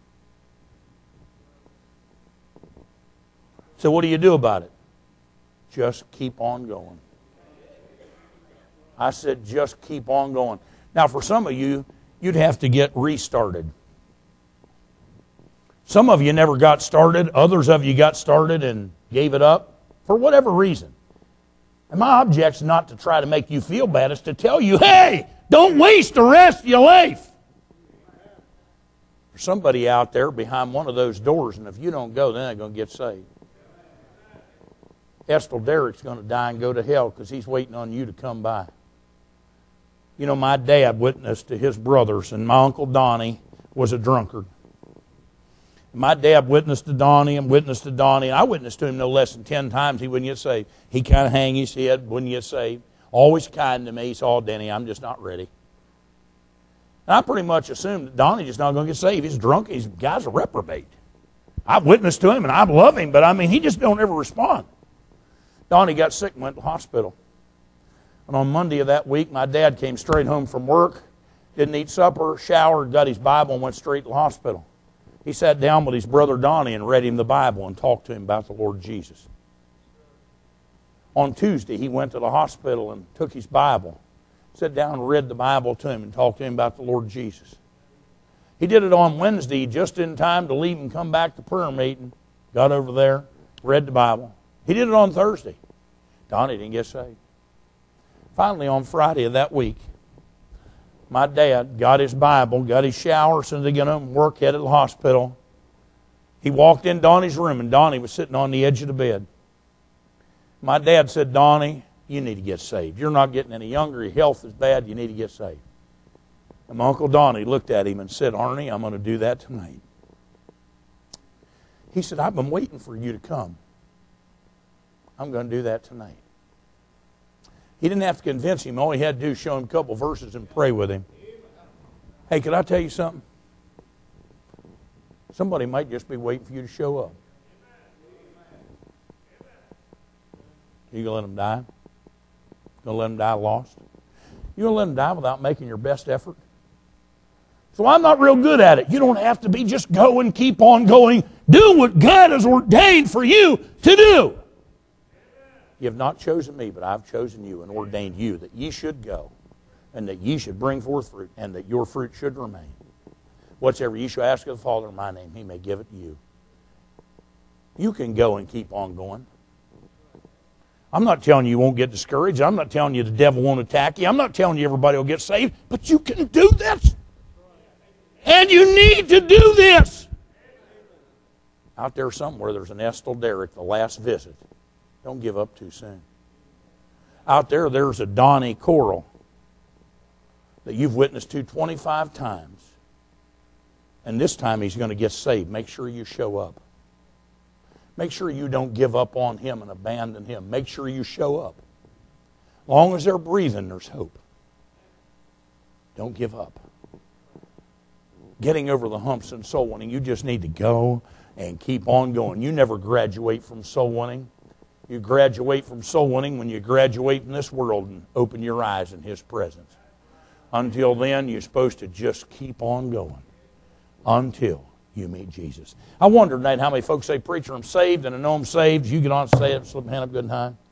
So what do you do about it? Just keep on going. I said just keep on going. Now for some of you, you'd have to get restarted. Some of you never got started. Others of you got started and gave it up for whatever reason. And my object's not to try to make you feel bad. It's to tell you, hey, don't waste the rest of your life. There's somebody out there behind one of those doors, and if you don't go, then they're going to get saved. Esther Derrick's going to die and go to hell because he's waiting on you to come by. You know, my dad witnessed to his brothers, and my Uncle Donnie was a drunkard. My dad witnessed to Donnie and witnessed to Donnie, and I witnessed to him no less than ten times. He wouldn't get saved. He kind of hang his head, wouldn't get saved. Always kind to me. He said, oh, Denny, I'm just not ready. And I pretty much assumed that Donnie just not going to get saved. He's drunk. He's guy's a reprobate. I've witnessed to him, and I love him, but I mean, he just don't ever respond. Donnie got sick and went to the hospital. And on Monday of that week, my dad came straight home from work, didn't eat supper, showered, got his Bible, and went straight to the hospital. He sat down with his brother Donnie and read him the Bible and talked to him about the Lord Jesus. On Tuesday, he went to the hospital and took his Bible, sat down and read the Bible to him and talked to him about the Lord Jesus. He did it on Wednesday just in time to leave and come back to prayer meeting. Got over there, read the Bible. He did it on Thursday. Donnie didn't get saved. Finally, on Friday of that week, my dad got his Bible, got his shower, as soon as they got home from work, headed to the hospital. He walked in Donnie's room, and Donnie was sitting on the edge of the bed. My dad said, Donnie, you need to get saved. You're not getting any younger. Your health is bad. You need to get saved. And my Uncle Donnie looked at him and said, Arnie, I'm going to do that tonight. He said, I've been waiting for you to come. I'm going to do that tonight. He didn't have to convince him. All he had to do was show him a couple verses and pray with him. Hey, could I tell you something? Somebody might just be waiting for you to show up. You going to let them die? Going to let them die lost? You going to let them die without making your best effort? So I'm not real good at it. You don't have to be just go and keep on going. Do what God has ordained for you to do. You have not chosen me, but I've chosen you and ordained you that ye should go and that ye should bring forth fruit and that your fruit should remain. Whatsoever ye shall ask of the Father in my name, he may give it to you. You can go and keep on going. I'm not telling you you won't get discouraged. I'm not telling you the devil won't attack you. I'm not telling you everybody will get saved. But you can do this. And you need to do this. Out there somewhere there's an Estill Derrick, the last visit. Don't give up too soon. Out there there's a Donnie Coral that you've witnessed to twenty-five times. And this time he's going to get saved. Make sure you show up. Make sure you don't give up on him and abandon him. Make sure you show up. As long as they're breathing, there's hope. Don't give up. Getting over the humps in soul winning, you just need to go and keep on going. You never graduate from soul winning. You graduate from soul winning when you graduate in this world and open your eyes in His presence. Until then, you're supposed to just keep on going until you meet Jesus. I wonder tonight how many folks say, preacher, I'm saved, and I know I'm saved. You get on and say it, slip a hand up good and high.